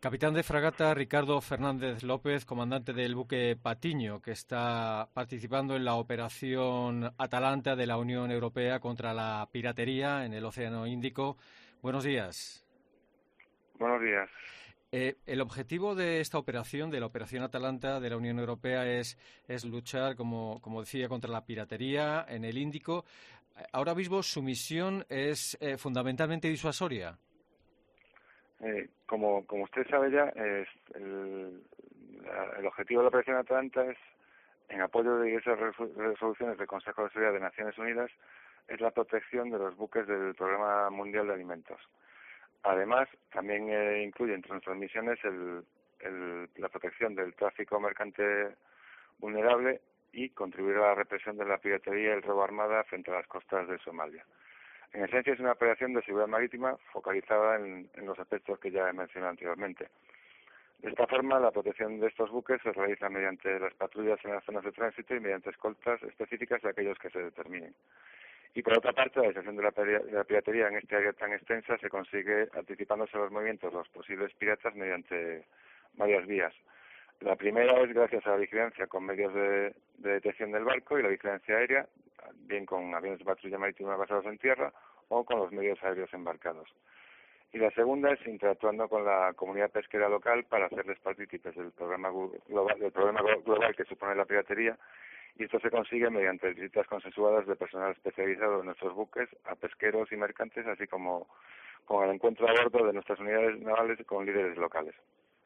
Capitán de fragata Ricardo Fernández López, comandante del buque Patiño, que está participando en la operación Atalanta de la Unión Europea contra la piratería en el Océano Índico. Buenos días. Buenos días. El objetivo de esta operación, de la operación Atalanta de la Unión Europea, es luchar, como decía, contra la piratería en el Índico. Ahora mismo su misión es fundamentalmente disuasoria. Como usted sabe ya, el objetivo de la operación Atalanta es, en apoyo de esas resoluciones del Consejo de Seguridad de Naciones Unidas, es la protección de los buques del Programa Mundial de Alimentos. Además, también incluye entre nuestras misiones la protección del tráfico mercante vulnerable y contribuir a la represión de la piratería y el robo armada frente a las costas de Somalia. En esencia es una operación de seguridad marítima focalizada en los aspectos que ya he mencionado anteriormente. De esta forma, la protección de estos buques se realiza mediante las patrullas en las zonas de tránsito y mediante escoltas específicas de aquellos que se determinen. Y por otra parte, la dissuasión de la piratería en este área tan extensa se consigue anticipándose a los movimientos de los posibles piratas mediante varias vías. La primera es gracias a la vigilancia con medios de detección del barco y la vigilancia aérea, bien con aviones de patrulla marítima basados en tierra o con los medios aéreos embarcados. Y la segunda es interactuando con la comunidad pesquera local para hacerles partícipes del problema global que supone la piratería, y esto se consigue mediante visitas consensuadas de personal especializado en nuestros buques a pesqueros y mercantes, así como con el encuentro a bordo de nuestras unidades navales con líderes locales.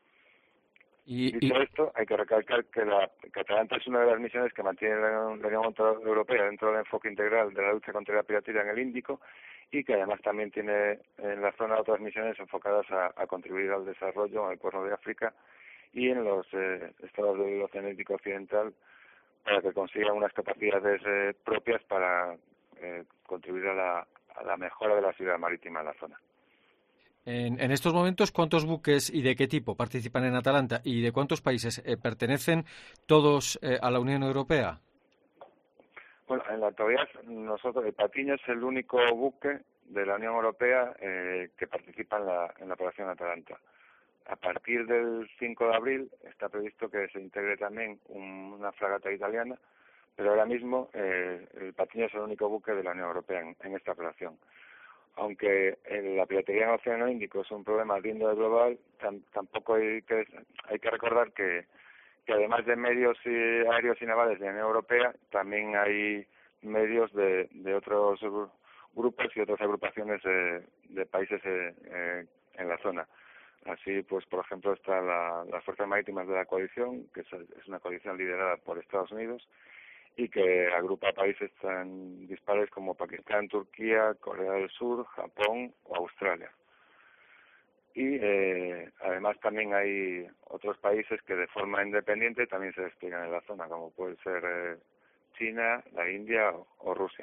Dicho esto, hay que recalcar que Atalanta es una de las misiones que mantiene la Unión Europea dentro del enfoque integral de la lucha contra la piratería en el Índico, y que además también tiene en la zona otras misiones enfocadas a contribuir al desarrollo en el Cuerno de África y en los estados del Océano Índico Occidental, para que consigan unas capacidades propias para contribuir a la mejora de la seguridad marítima en la zona. En estos momentos, ¿cuántos buques y de qué tipo participan en Atalanta y de cuántos países pertenecen todos a la Unión Europea? Bueno, en la actualidad el Patiño es el único buque de la Unión Europea que participa en la operación Atalanta. A partir del 5 de abril está previsto que se integre también una fragata italiana, pero ahora mismo el Patiño es el único buque de la Unión Europea en esta operación. Aunque la piratería en el Océano Índico es un problema de índole global, tampoco hay que recordar que además de medios aéreos y navales de la Unión Europea, también hay medios de otros grupos y otras agrupaciones de países en la zona. Así, pues, por ejemplo, está las Fuerzas Marítimas de la Coalición, que es una coalición liderada por Estados Unidos y que agrupa países tan dispares como Pakistán, Turquía, Corea del Sur, Japón o Australia. Y además también hay otros países que de forma independiente también se despliegan en la zona, como puede ser China, la India o Rusia.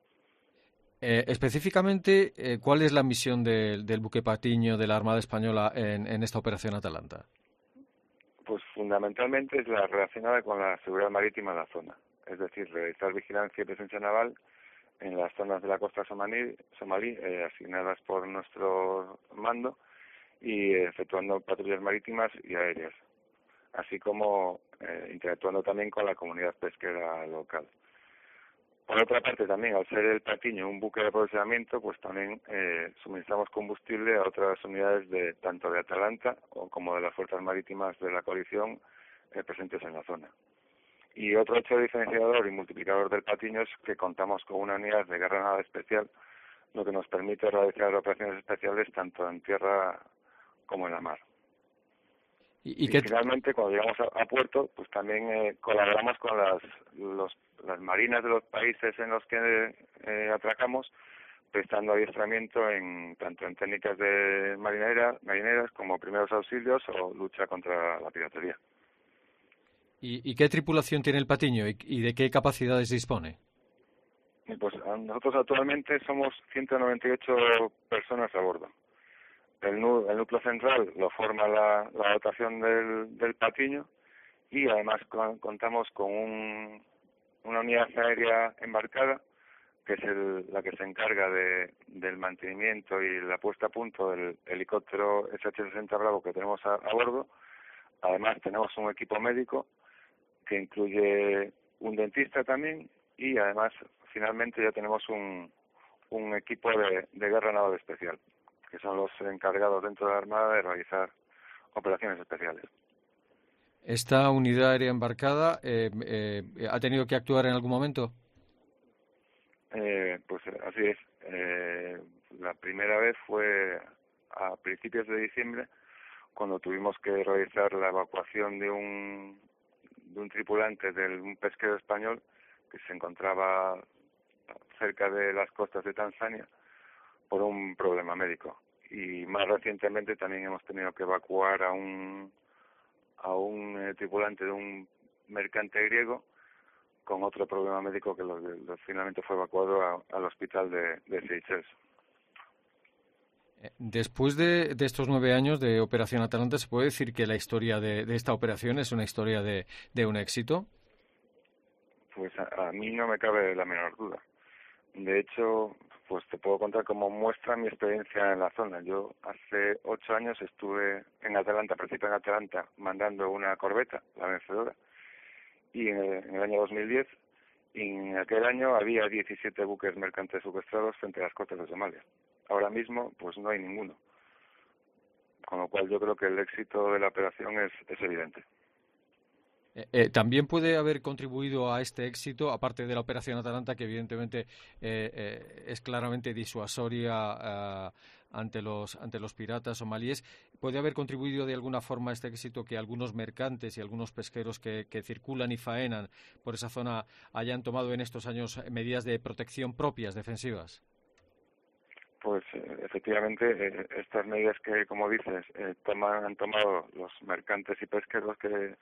Específicamente, ¿cuál es la misión del buque Patiño de la Armada Española en esta operación Atalanta? Pues fundamentalmente es la relacionada con la seguridad marítima en la zona, es decir, realizar vigilancia y presencia naval en las zonas de la costa somalí asignadas por nuestro mando y efectuando patrullas marítimas y aéreas, así como interactuando también con la comunidad pesquera local. Por otra parte, también, al ser el Patiño un buque de aprovisionamiento, pues también suministramos combustible a otras unidades tanto de Atalanta como de las fuerzas marítimas de la coalición presentes en la zona. Y otro hecho diferenciador y multiplicador del Patiño es que contamos con una unidad de guerra naval especial, lo que nos permite realizar operaciones especiales tanto en tierra como en la mar. Y finalmente, cuando llegamos a puerto, pues también colaboramos con las marinas de los países en los que atracamos, prestando adiestramiento tanto en técnicas de marineras como primeros auxilios o lucha contra la piratería. ¿Y qué tripulación tiene el Patiño y de qué capacidades dispone? Pues nosotros actualmente somos 198 personas a bordo. El núcleo central lo forma la dotación del Patiño, y además contamos con una unidad aérea embarcada que es la que se encarga del mantenimiento y la puesta a punto del helicóptero SH-60 Bravo que tenemos a bordo. Además tenemos un equipo médico que incluye un dentista también, y además finalmente ya tenemos un equipo de guerra naval especial, que son los encargados dentro de la Armada de realizar operaciones especiales. ¿Esta unidad aérea embarcada ha tenido que actuar en algún momento? Pues así es. La primera vez fue a principios de diciembre, cuando tuvimos que realizar la evacuación de un tripulante de un pesquero español que se encontraba cerca de las costas de Tanzania por un problema médico. Y más recientemente también hemos tenido que evacuar a un tripulante de un mercante griego con otro problema médico que finalmente fue evacuado al hospital de Seychelles. Después de estos 9 años de Operación Atalanta, ¿se puede decir que la historia de esta operación es una historia de un éxito? Pues a mí no me cabe la menor duda. De hecho, pues te puedo contar cómo muestra mi experiencia en la zona. Yo hace 8 años estuve en Atalanta, participé en Atalanta, mandando una corbeta, la Vencedora, y en el año 2010, y en aquel año había 17 buques mercantes secuestrados frente a las costas de Somalia. Ahora mismo, pues no hay ninguno. Con lo cual yo creo que el éxito de la operación es evidente. También puede haber contribuido a este éxito, aparte de la Operación Atalanta, que evidentemente es claramente disuasoria ante los piratas somalíes. ¿Puede haber contribuido de alguna forma a este éxito que algunos mercantes y algunos pesqueros que circulan y faenan por esa zona hayan tomado en estos años medidas de protección propias, defensivas? Pues efectivamente, estas medidas que, como dices, han tomado los mercantes y pesqueros que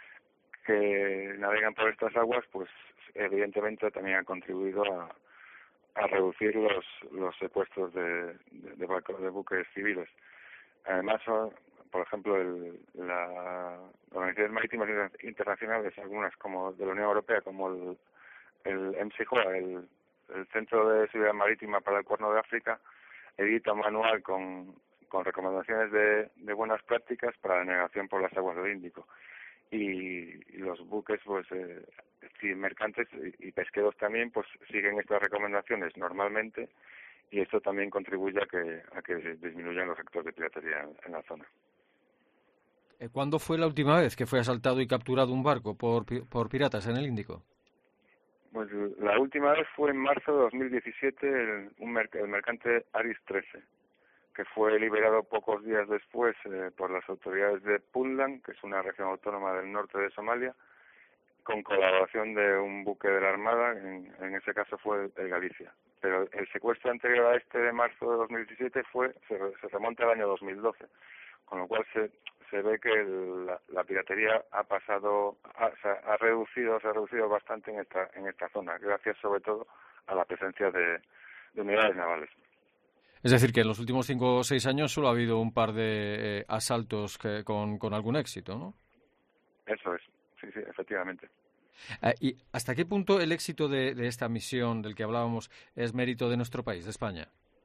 navegan por estas aguas, pues evidentemente también han contribuido a reducir los secuestros de buques civiles. Además, por ejemplo, las organizaciones marítimas internacionales, algunas como de la Unión Europea, como el MCJOA, el Centro de Seguridad Marítima para el Cuerno de África, edita un manual con recomendaciones de buenas prácticas para la navegación por las aguas del Índico. Y los buques, pues mercantes y pesqueros también, pues siguen estas recomendaciones normalmente, y esto también contribuye a que disminuyan los actos de piratería en la zona. ¿Cuándo fue la última vez que fue asaltado y capturado un barco por piratas en el Índico? Pues la última vez fue en marzo de 2017 el mercante Aris 13, que fue liberado pocos días después por las autoridades de Puntland, que es una región autónoma del norte de Somalia, con colaboración de un buque de la Armada, en ese caso fue el Galicia. Pero el secuestro anterior a este de marzo de 2017 se remonta al año 2012, con lo cual se ve que la piratería se ha reducido bastante en esta zona, gracias sobre todo a la presencia de unidades navales. Es decir, que en los últimos 5 o 6 años solo ha habido un par de asaltos con algún éxito, ¿no? Eso es, sí, efectivamente. ¿Y hasta qué punto el éxito de esta misión del que hablábamos es mérito de nuestro país, de España?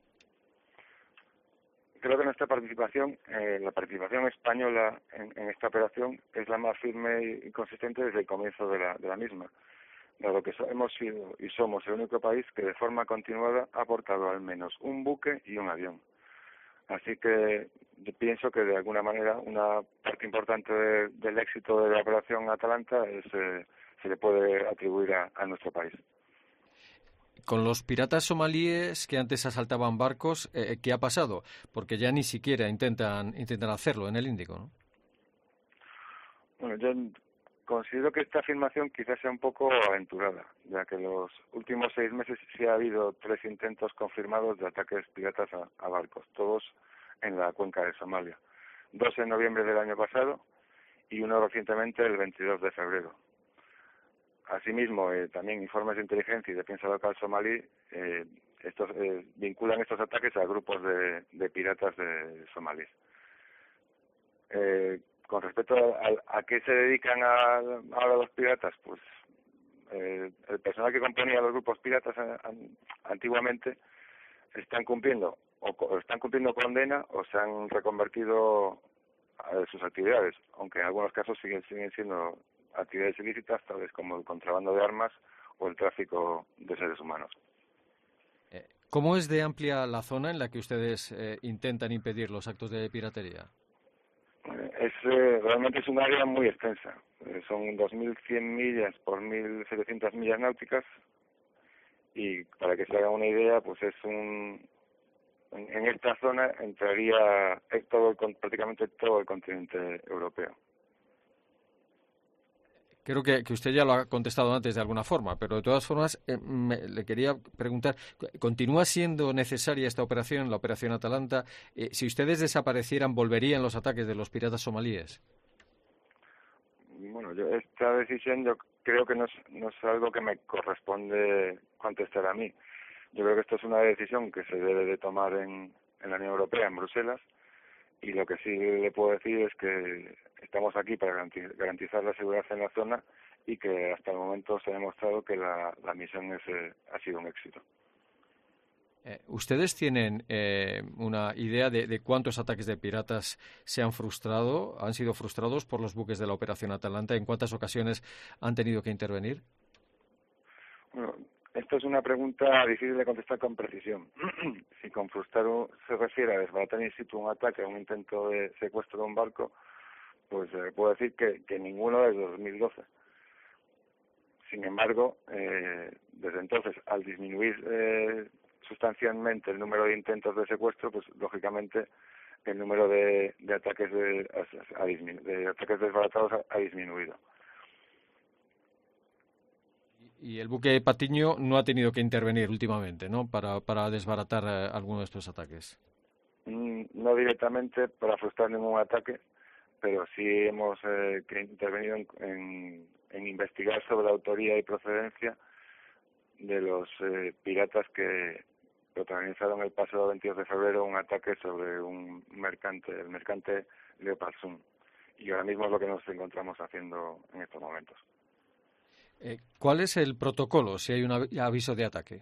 Creo que nuestra participación, la participación española en esta operación es la más firme y consistente desde el comienzo de la misma, dado que hemos sido y somos el único país que de forma continuada ha aportado al menos un buque y un avión. Así que yo pienso que de alguna manera una parte importante del éxito de la operación Atalanta se le puede atribuir a nuestro país. Con los piratas somalíes que antes asaltaban barcos, ¿qué ha pasado? Porque ya ni siquiera intentan hacerlo en el Índico, ¿no? Bueno, yo considero que esta afirmación quizás sea un poco aventurada, ya que los últimos 6 meses sí ha habido 3 intentos confirmados de ataques piratas a barcos, todos en la cuenca de Somalia. 2 en noviembre del año pasado y uno recientemente el 22 de febrero. Asimismo, también informes de inteligencia y defensa local somalí vinculan estos ataques a grupos de piratas de somalíes. Con respecto a qué se dedican ahora los piratas, pues el personal que componía los grupos piratas antiguamente están cumpliendo están cumpliendo condena o se han reconvertido a sus actividades, aunque en algunos casos siguen siendo actividades ilícitas, tales como el contrabando de armas o el tráfico de seres humanos. ¿Cómo es de amplia la zona en la que ustedes intentan impedir los actos de piratería? Realmente es un área muy extensa. Son 2.100 millas por 1.700 millas náuticas y para que se haga una idea, pues en esta zona entraría prácticamente todo el continente europeo. Creo que usted ya lo ha contestado antes de alguna forma, pero de todas formas le quería preguntar, ¿continúa siendo necesaria esta operación, la Operación Atalanta? Si ustedes desaparecieran, ¿volverían los ataques de los piratas somalíes? Bueno, esta decisión yo creo que no es algo que me corresponde contestar a mí. Yo creo que esto es una decisión que se debe de tomar en la Unión Europea, en Bruselas, y lo que sí le puedo decir es que estamos aquí para garantizar la seguridad en la zona y que hasta el momento se ha demostrado que la misión ha sido un éxito. ¿Ustedes tienen una idea de cuántos ataques de piratas han sido frustrados por los buques de la Operación Atalanta? ¿En cuántas ocasiones han tenido que intervenir? Bueno, esto es una pregunta difícil de contestar con precisión. Si con frustrar se refiere a desbaratar in situ un ataque, a un intento de secuestro de un barco, pues puedo decir que ninguno desde 2012. Sin embargo, desde entonces, al disminuir sustancialmente el número de intentos de secuestro, pues lógicamente el número de ataques de ataques desbaratados ha disminuido. Y el buque Patiño no ha tenido que intervenir últimamente, ¿no?, para desbaratar alguno de estos ataques. No directamente para frustrar ningún ataque, pero sí hemos intervenido en investigar sobre la autoría y procedencia de los piratas que protagonizaron el pasado 22 de febrero un ataque sobre un mercante, el mercante Leopard Sun. Y ahora mismo es lo que nos encontramos haciendo en estos momentos. ¿Cuál es el protocolo si hay un aviso de ataque?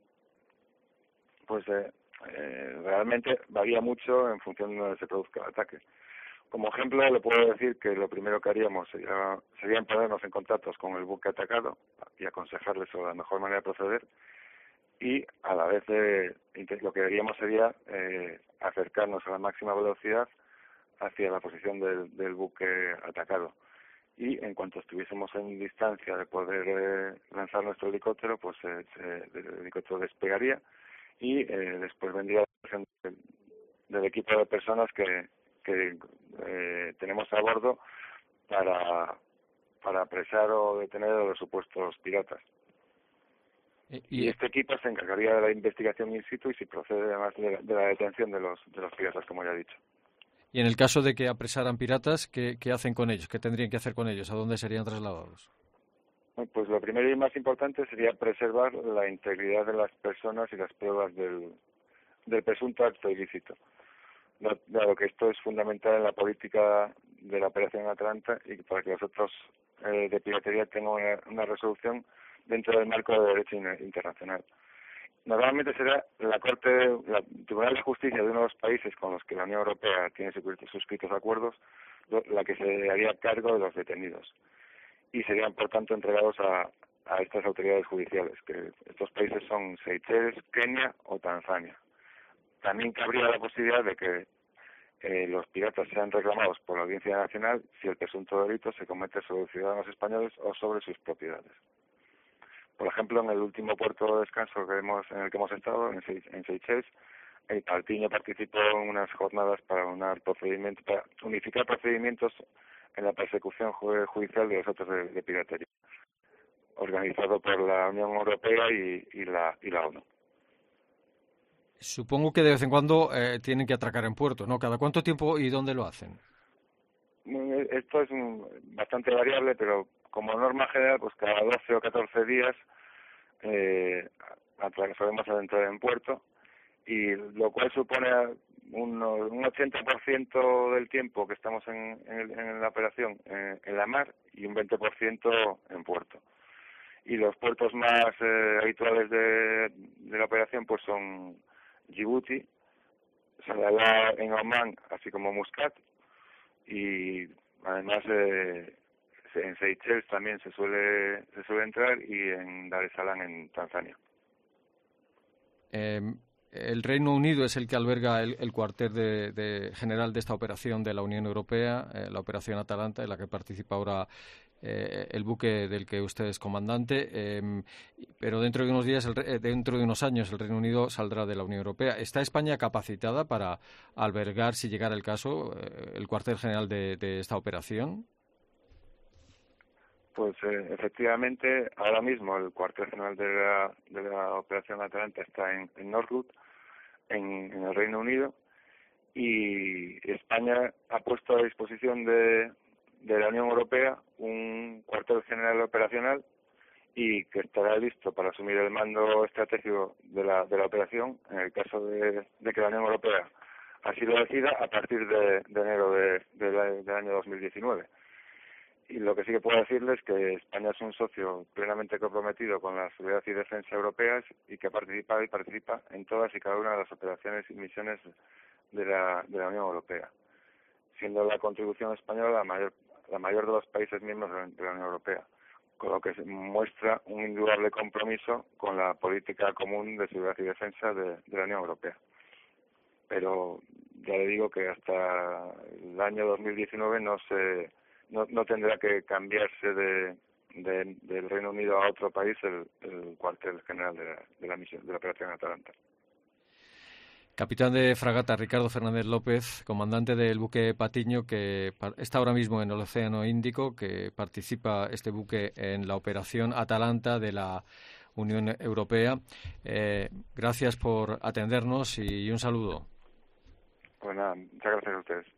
Pues realmente varía mucho en función de donde se produzca el ataque. Como ejemplo, le puedo decir que lo primero que haríamos sería ponernos en contacto con el buque atacado y aconsejarles sobre la mejor manera de proceder, y a la vez lo que haríamos sería acercarnos a la máxima velocidad hacia la posición del buque atacado. Y en cuanto estuviésemos en distancia de poder lanzar nuestro helicóptero, pues el helicóptero despegaría y después vendría la del equipo de personas que tenemos a bordo para apresar o detener a los supuestos piratas. Y este equipo se encargaría de la investigación in situ y si procede además de la detención de los piratas, como ya he dicho. Y en el caso de que apresaran piratas, ¿qué hacen con ellos? ¿Qué tendrían que hacer con ellos? ¿A dónde serían trasladados? Pues lo primero y más importante sería preservar la integridad de las personas y las pruebas del presunto acto ilícito. Dado que esto es fundamental en la política de la Operación Atalanta y para que los otros de piratería tengan una resolución dentro del marco de derecho internacional. Normalmente será la Tribunal de Justicia de uno de los países con los que la Unión Europea tiene suscritos acuerdos la que se haría cargo de los detenidos y serían por tanto entregados a estas autoridades judiciales, que estos países son Seychelles, Kenia o Tanzania. También cabría la posibilidad de que los piratas sean reclamados por la Audiencia Nacional si el presunto delito se comete sobre ciudadanos españoles o sobre sus propiedades. Por ejemplo, en el último puerto de descanso en el que hemos estado, en Seychelles, el Patiño participó en unas jornadas para unificar procedimientos en la persecución judicial de los actos de piratería, organizado por la Unión Europea y la ONU. Supongo que de vez en cuando tienen que atracar en puerto, ¿no? ¿Cada cuánto tiempo y dónde lo hacen? Esto es bastante variable, pero como norma general, pues cada 12 o 14 días solemos entrar en puerto, y lo cual supone un 80% del tiempo que estamos en la operación en la mar y un 20% en puerto. y los puertos más habituales de la operación pues son Djibouti, Salalah en Omán, así como Muscat, y además en Seychelles también se suele entrar, y en Dar es Salaam en Tanzania. El Reino Unido es el que alberga el cuartel general de esta operación de la Unión Europea, la operación Atalanta, en la que participa ahora el buque del que usted es comandante, pero dentro de unos días, dentro de unos años, el Reino Unido saldrá de la Unión Europea. ¿Está España capacitada para albergar, si llegara el caso, el cuartel general de esta operación? Pues efectivamente, ahora mismo el cuartel general de la operación Atalanta está en Northwood, en el Reino Unido, y España ha puesto a disposición de la Unión Europea un cuartel general operacional, y que estará listo para asumir el mando estratégico de la operación en el caso de que la Unión Europea así lo decida, a partir de enero del año 2019. Y lo que sí que puedo decirles es que España es un socio plenamente comprometido con la seguridad y defensa europeas, y que ha participado y participa en todas y cada una de las operaciones y misiones de la Unión Europea, siendo la contribución española la mayor de los países miembros de la Unión Europea, con lo que muestra un indudable compromiso con la política común de seguridad y defensa de la Unión Europea. Pero ya le digo que hasta el año 2019 no tendrá que cambiarse del Reino Unido a otro país el cuartel general de la misión, de la operación Atalanta. Capitán de fragata Ricardo Fernández López, comandante del buque Patiño, que está ahora mismo en el Océano Índico, que participa este buque en la operación Atalanta de la Unión Europea. Gracias por atendernos y un saludo. Pues nada, muchas gracias a ustedes.